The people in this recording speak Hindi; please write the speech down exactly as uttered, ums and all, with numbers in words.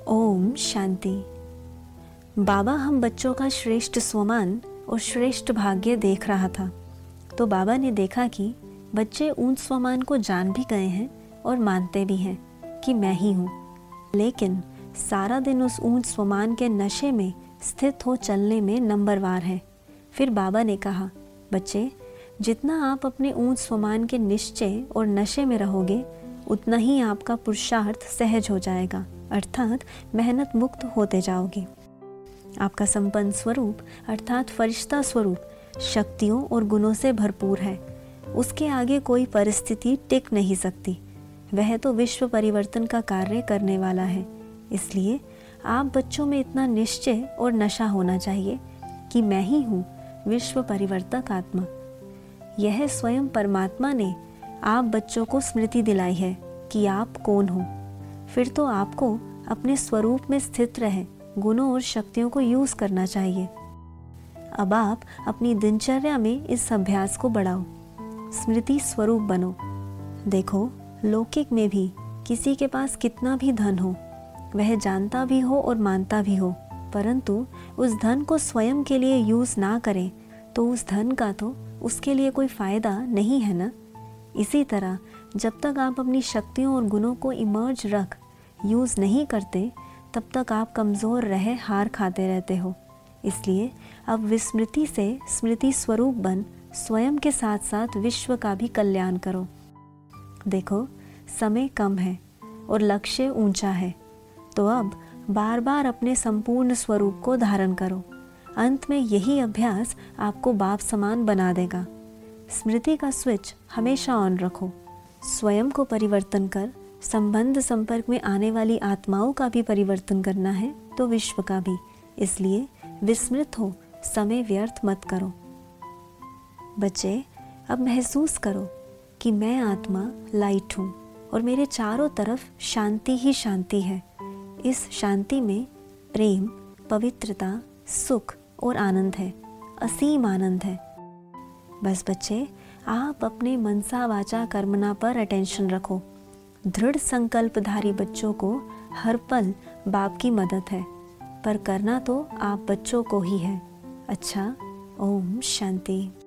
ओम शांति। बाबा हम बच्चों का श्रेष्ठ स्वमान और श्रेष्ठ भाग्य देख रहा था, तो बाबा ने देखा कि बच्चे ऊंच स्वमान को जान भी गए हैं और मानते भी हैं कि मैं ही हूँ, लेकिन सारा दिन उस ऊंच स्वमान के नशे में स्थित हो चलने में नंबरवार है। फिर बाबा ने कहा, बच्चे, जितना आप अपने ऊंच स्वमान के निश्चय और नशे में रहोगे, उतना ही आपका पुरुषार्थ सहज हो जाएगा, अर्थात मेहनत मुक्त होते जाओगे। आपका संपन्न स्वरूप अर्थात फरिश्ता स्वरूप शक्तियों और गुणों से भरपूर है। उसके आगे कोई परिस्थिति टिक नहीं सकती। वह तो विश्व परिवर्तन का कार्य करने वाला है। इसलिए आप बच्चों में इतना निश्चय और नशा होना चाहिए कि मैं ही हूँ विश्व परिवर्तक आत्मा। यह स्वयं परमात्मा ने आप बच्चों को स्मृति दिलाई है कि आप कौन हो। फिर तो आपको अपने स्वरूप में स्थित रहे गुणों और शक्तियों को यूज करना चाहिए। अब आप अपनी दिनचर्या में इस अभ्यास को बढ़ाओ। स्मृति स्वरूप बनो। देखो, लौकिक में भी किसी के पास कितना भी धन हो, वह जानता भी हो और मानता भी हो, परंतु उस धन को स्वयं के लिए यूज ना करे तो उस धन का तो उसके लिए कोई फायदा नहीं है ना। इसी तरह जब तक आप अपनी शक्तियों और गुणों को इमर्ज रख यूज नहीं करते, तब तक आप कमज़ोर रहे हार खाते रहते हो। इसलिए अब विस्मृति से स्मृति स्वरूप बन स्वयं के साथ साथ विश्व का भी कल्याण करो। देखो, समय कम है और लक्ष्य ऊंचा है, तो अब बार बार अपने संपूर्ण स्वरूप को धारण करो। अंत में यही अभ्यास आपको बाप समान बना देगा। स्मृति का स्विच हमेशा ऑन रखो। स्वयं को परिवर्तन कर संबंध संपर्क में आने वाली आत्माओं का भी परिवर्तन करना है, तो विश्व का भी। इसलिए विस्मृत हो समय व्यर्थ मत करो। बच्चे, अब महसूस करो कि मैं आत्मा लाइट हूँ और मेरे चारों तरफ शांति ही शांति है। इस शांति में प्रेम, पवित्रता, सुख और आनंद है, असीम आनंद है। बस बच्चे, आप अपने मनसा वाचा कर्मणा पर अटेंशन रखो। दृढ़ संकल्पधारी बच्चों को हर पल बाप की मदद है, पर करना तो आप बच्चों को ही है। अच्छा, ओम शांति।